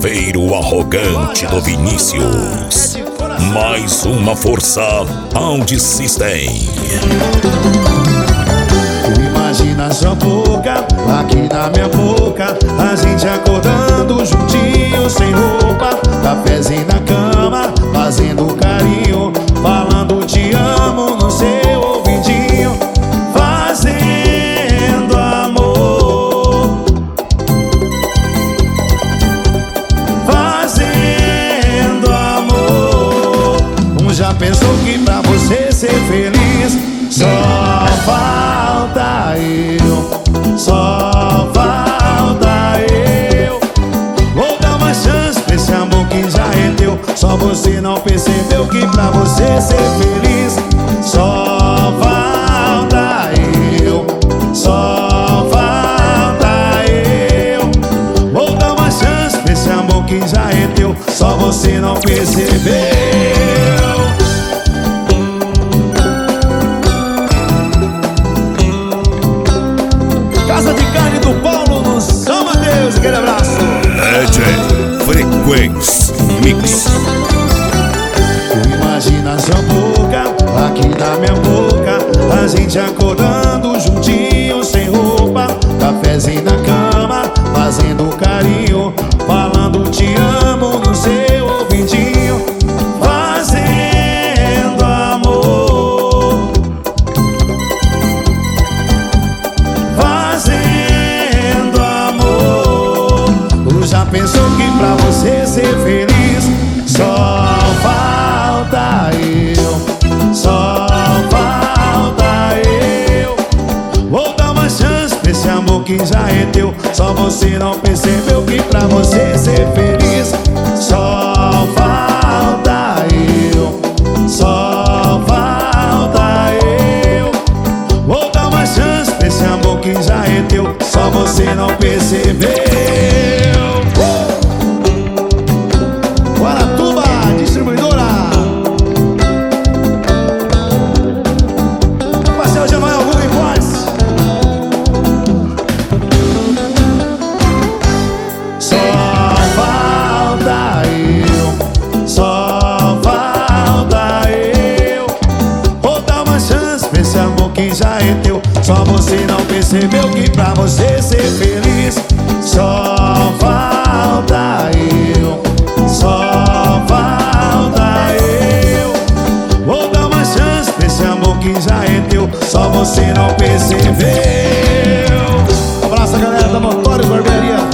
Chaveiro arrogante do Vinícius. Mais uma força Audi System. Imagina sua boca aqui na minha boca, a gente acordando juntinho sem roupa, cafezinho na cama, fazendo carinho, falando te amo no seu ouvidinho, fazendo amor, fazendo amor. Já pensou que pra você ser feliz só falta eu, só falta eu. Vou dar uma chance pra esse amor que já é teu. Só você não percebeu que pra você ser feliz só falta eu, só falta eu. Vou dar uma chance pra esse amor que já é teu. Só você não percebeu. Casa de Carne do Paulo no São Mateus, aquele abraço. DJ Frequência Mix. Imagina sua boca aqui na minha boca, a gente acordando juntinho sem roupa, cafezinho na cama, fazendo carinho, falando te amo no seu ouvidinho, fazendo amor, fazendo amor. Já pensou que pra você ser feliz só falta eu, só falta eu. Vou dar uma chance pra esse amor que já é teu. Só você não percebeu que pra você ser feliz só falta eu, só falta eu. Vou dar uma chance pra esse amor que já é teu. Só você não percebeu. Guaratuba, distribuidora. Marcelo Jamael, Google Imports. Só falta eu, só falta eu. Vou dar uma chance pra esse amor que já é teu. Só você não percebeu que pra você ser feliz só falta eu, só falta eu. Vou dar uma chance pra esse amor que já é teu. Só você não percebeu. Um abraço a galera da Motório Barbearia.